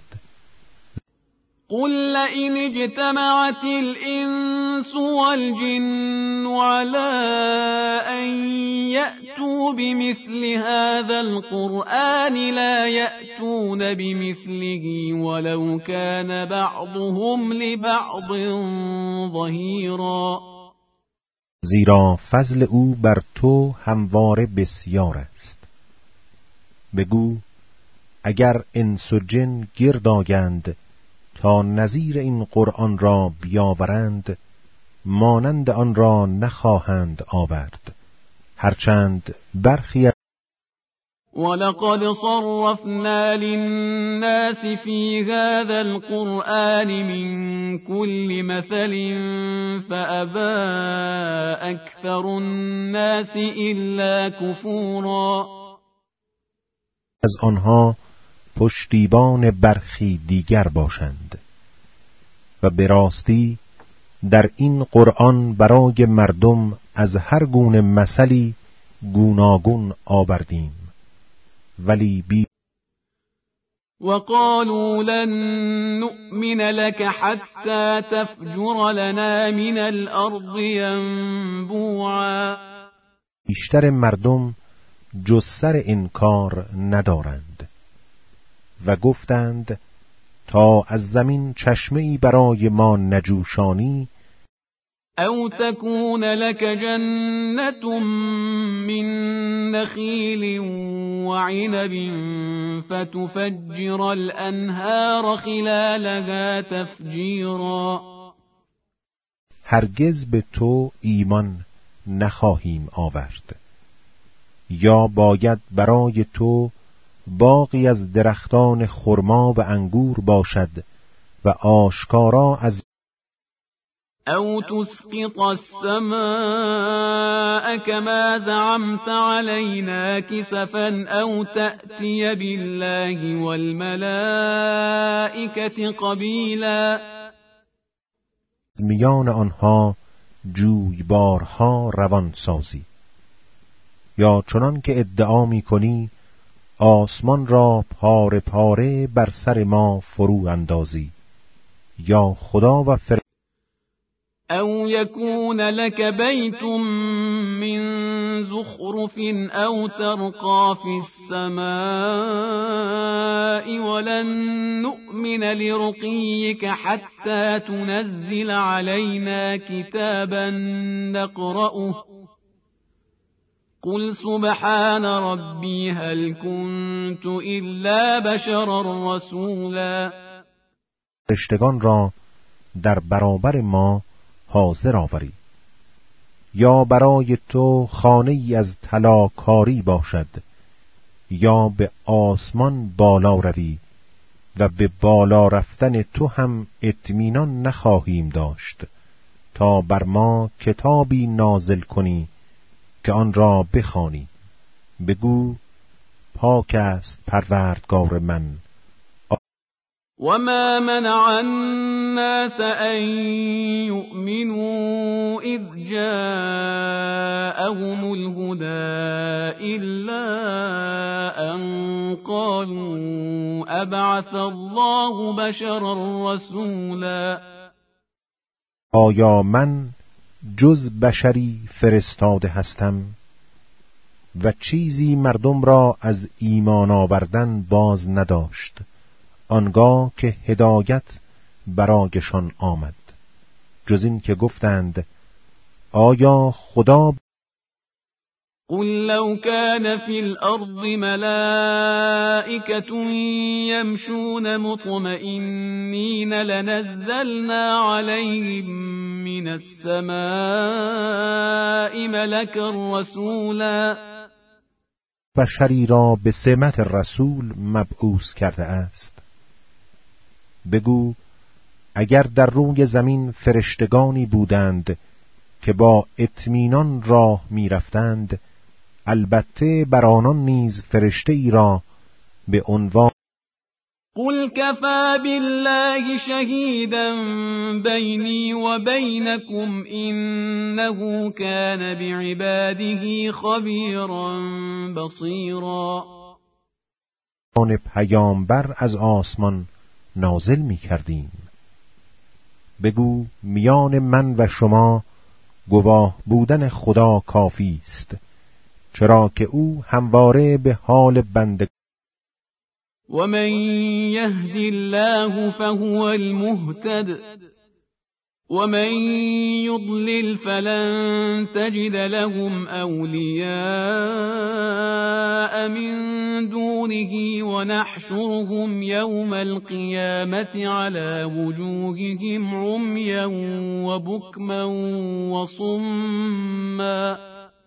قل لئن اجتمعت الإنس والجن على أن يأتوا بمثل هذا القرآن لا يأتون بمثله ولو كان بعضهم لبعض ظهيرا. زیرا فضل او بر تو همواره بسیار است. بگو اگر انس و جن گرد آیند تا نظیر این قرآن را بیاورند مانند آن را نخواهند آورد، هرچند برخی. ولقد صرفنا للناس في هذا القرآن من كل مثل فأبى أكثر الناس إلا كفورا. از آنها پشتیبان برخی دیگر باشند و به راستی در این قرآن برای مردم از هر گونه مثلی گوناگون آوردیم ولی بی وقالوا لن نؤمن لك حتى تفجر لنا من الأرض ينبوعا. بیشتر مردم جز سر انکار ندارند و گفتند تا از زمین چشمه‌ای برای ما نجوشانی او تكون لك جنة من نخيل وعنب فتفجر الأنهار خلالها تفجیرا. هرگز به تو ایمان نخواهیم آورد، یا باید برای تو باغی از درختان خرما و انگور باشد و آشکارا از او تسقط السماء كما زعمت علينا كسفا او تأتي بالله والملائكة قبیلا. میان آنها جویبارها روان سازی، یا چنان که ادعا می کنی آسمان را پاره پاره بر سر ما فرو اندازی، یا خدا و فر او يكون لك بيت من زخرف او ترقى في السماء ولن نؤمن لرقيك حتى تنزل علينا كتابا نقرأه قل سبحان ربی هل كنت الا بشرا رسولا. فرشتگان را در برابر ما حاضر آوری، یا برای تو خانه ای از طلا کاری باشد، یا به آسمان بالا روی و به بالا رفتن تو هم اطمینان نخواهیم داشت تا بر ما کتابی نازل کنی که آن را بخوانی. بگو پاک است پروردگار من. وما منع الناس أن يؤمنوا إذ جاءهم الهدى إلا أن قالوا أبعث الله بشرا رسولا. آیا من جز بشری فرستاده هستم و چیزی مردم را از ایمان آوردن باز نداشت آنگاه که هدایت برایشان آمد، جز این که گفتند آیا خدا. قل لو كان في الأرض ملائكة يمشون مطمئنين لنزلنا عليهم من السماء ملكا رسولا. بشری را به سمت رسول مبعوث کرده است. بگو اگر در روی زمین فرشتگانی بودند که با اطمینان راه می رفتند، البته بر آنان نیز فرشته ای را به عنوان. قل كفى بالله شهيدا بيني وبينكم إنه كان بعباده خبيرا بصيرا. آن پیامبر از آسمان نازل می کردیم. بگو میان من و شما گواه بودن خدا کافی است، چرا که او همواره به حال بنده. ومن يهد الله فهو المهتد ومن يضلل فلن تجد لهم أولياء من دونه ونحشرهم يوم القيامة على وجوههم عميا وبكما وصما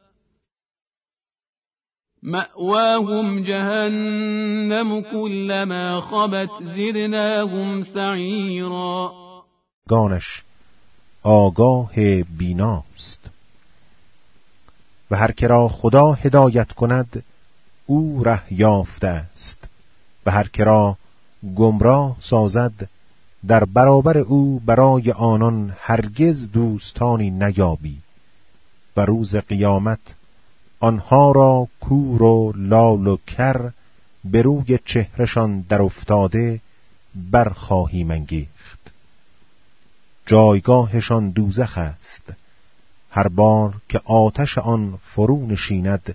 مأواهم جهنم كلما خبت زدناهم سعيرا. گانش آگاه بیناست و هر که را خدا هدایت کند او ره یافته است و هر که را گمراه سازد در برابر او برای آنان هرگز دوستانی نیابی و روز قیامت آنها را کور و لال و کر به روی چهرشان در افتاده برخواهیم انگیخت. جایگاهشان دوزخ است، هر بار که آتش آن فرو نشیند.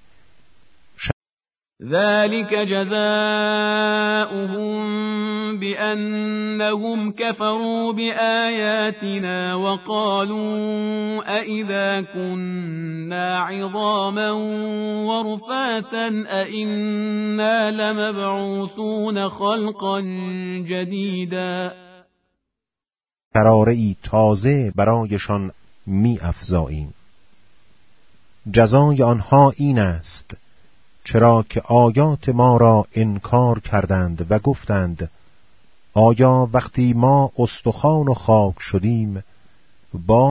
ذلك جزاؤهم بأنهم كفروا بآياتنا وقالوا أئذا كنا عظاما ورفاتا أئنا لمبعوثون خلقا جديدا. قراره‌ای تازه برایشان می افزاییم. جزای آنها این است چرا که آیات ما را انکار کردند و گفتند آیا وقتی ما استخوان و خاک شدیم با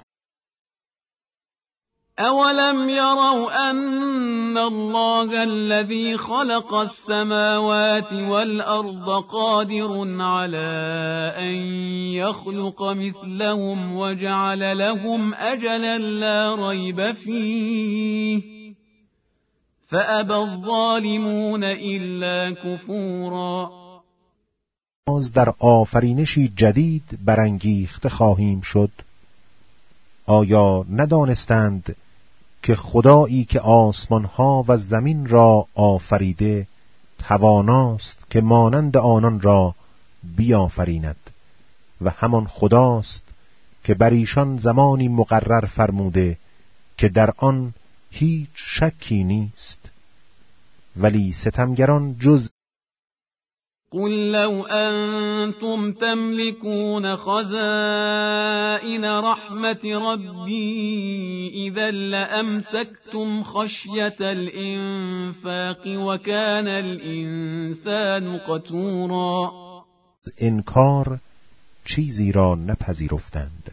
اولم يروا ان الله الذي خلق السماوات والارض قادر على ان يخلق مثلهم وجعل لهم اجلا لا ريب فيه فأبى الظالمون إلا كفورا. باز در آفرینشی جدید برانگیخته خواهیم شد. آیا ندانستند که خدایی که آسمانها و زمین را آفریده تواناست که مانند آنان را بیافریند و همان خداست که بر ایشان زمانی مقرر فرموده که در آن هیچ شکی نیست. ولی ستمگران جز قل لو أنتم تملكون خزائن رحمة ربي إذا لأمسكتم خشية الإنفاق وكان الإنسان قتورا. انکار چیزی را نپذیرفتند.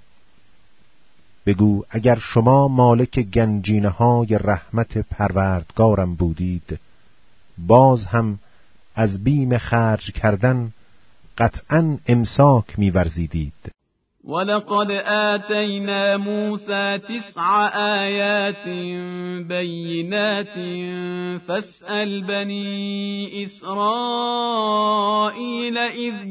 بگو اگر شما مالک گنجینه های رحمت پروردگارم بودید، باز هم از بیم خرج کردن قطعاً امساک می‌ورزیدید. ولقد آتینا موسی تسع آیات بینات فاسأل بنی اسرائیل اذ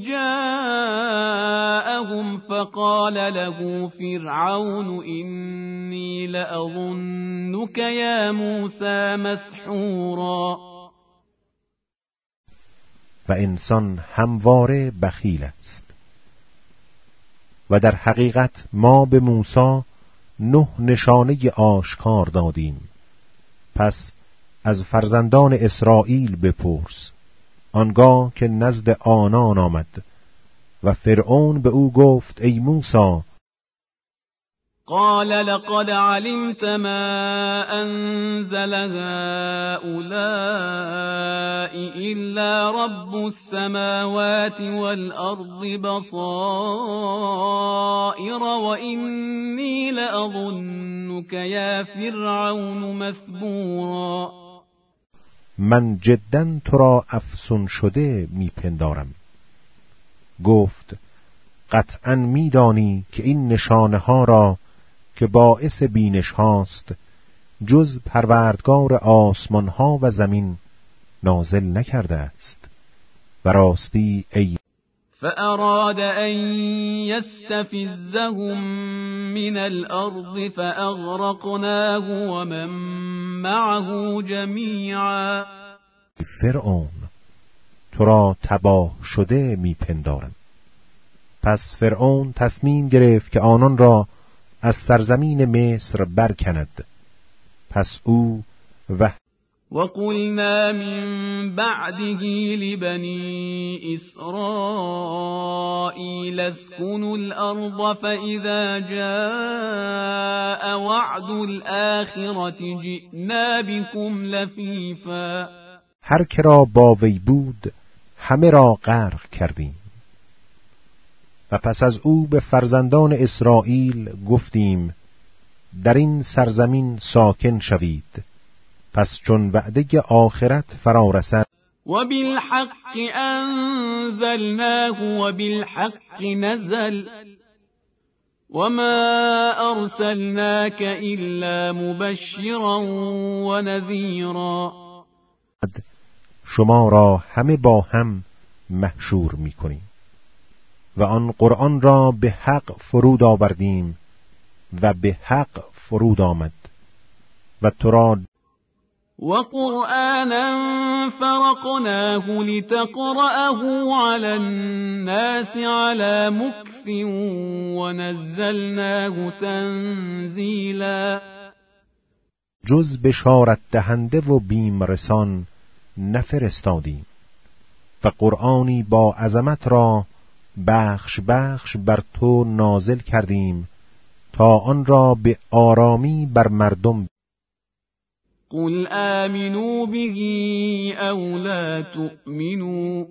جاءهم فقال له فرعون انی لأظنک یا موسی مسحورا. و انسان همواره بخیل است. و در حقیقت ما به موسی نه نشانه آشکار دادیم. پس از فرزندان اسرائیل بپرس. آنگاه که نزد آنان آمد و فرعون به او گفت ای موسی، قال لقد علمت ما أنزل هؤلاء إلا رب السماوات والأرض بصائر وإني لأظنك يا فرعون مثبورا. من جداً تو را افسون شده میپندارم. گفت قطعاً میدانی که این نشانه ها را که باعث بینش هاست جز پروردگار آسمان ها و زمین نازل نکرده است. و راستی ای فأراد أن يستفزهم من الأرض فأغرقناه ومن معه جميعا. فرعون تو را تباه شده میپندارم. پس فرعون تصمیم گرفت که آنان را از سرزمین مصر برکند. پس او و وقلنا من بعده لبني إسرائيل اسكنوا الأرض فإذا جاء وعد الآخرة جئنا بكم لفیفا. هر که را با وی بود همه را غرق کردیم. و پس از او به فرزندان اسرائیل گفتیم در این سرزمین ساکن شوید. پس چون وعده آخرت فرا رسد و بالحق انزلناه و بالحق نزل و ما ارسلناک الا مبشرا و نذیرا. شما را همه با هم محشور می‌کنیم و آن قرآن را به حق فرود آوردیم و به حق فرود آمد و تو را و قرآنا فرقناه لتقرأه على الناس على مكث و نزلناه تنزیلا. جز بشارت دهنده و بیم رسان نفرستادیم و قرآنی با عظمت را بخش بخش بر تو نازل کردیم تا آن را به آرامی بر مردم. قل آمنوا به او لا تؤمنوا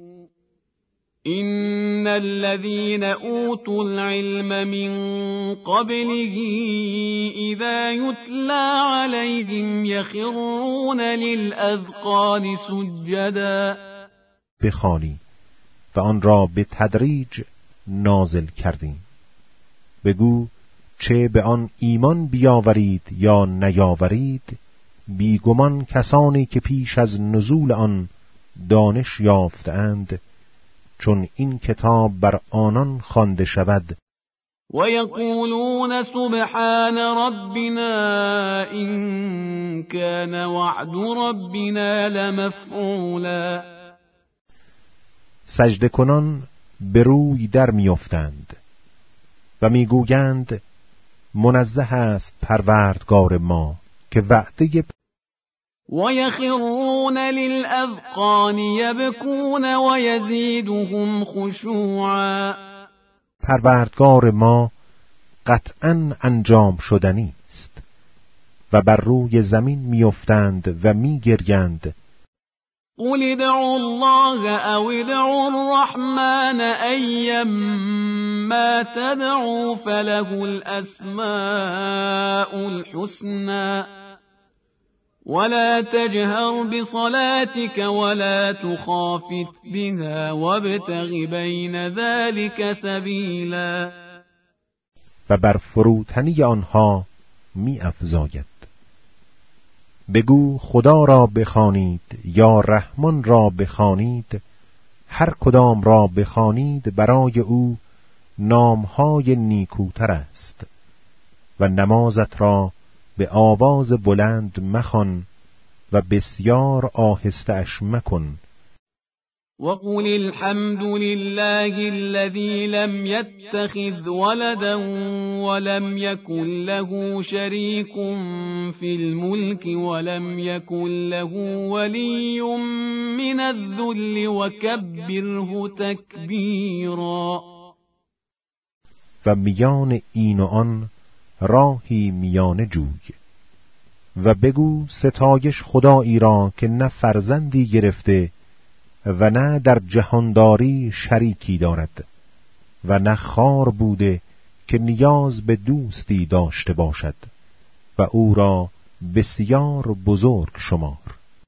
ان الذين اوتوا العلم من قبله اذا يتلى عليهم يخرون للاذقان سجدا. بخوانی و آن را به تدریج نازل کردیم. بگو چه به آن ایمان بیاورید یا نیاورید، بیگمان کسانی که پیش از نزول آن دانش یافتند چون این کتاب بر آنان خوانده شود و یقولون سبحان ربنا این کان وعد ربنا لمفعولا. سجده کنان به روی در میافتند و میگویند منزه است پروردگار ما که وعده ويخرون للأذقان يبكون ويزيدهم خشوعا. پروردگار ما قطعاً انجام شدنی است و بر روی زمین میافتند و میگریند. قل ادعوا الله او ادعوا الرحمن ایما تدعوا فله الاسماء الحسنى ولا تجهر بصلاتك ولا تخافت بها وابتغ بين ذلك سبیلا. و بر فروتنی آنها می افزاید. بگو خدا را بخوانید یا رحمان را بخوانید، هر کدام را بخوانید برای او نامهای نیکوتر است و نمازت را به آواز بلند مخوان و بسیار آهسته اش مکن. وقل الحمد لله الذي لم يتخذ ولدا ولم يكن له شريك في الملك ولم يكن له ولي من الذل وكبره تكبيرا. و میان این و آن راهی میانه جوی و بگو ستایش خدایی را که نه فرزندی گرفته و نه در جهانداری شریکی دارد و نه خوار بوده که نیاز به دوستی داشته باشد و او را بسیار بزرگ شمار.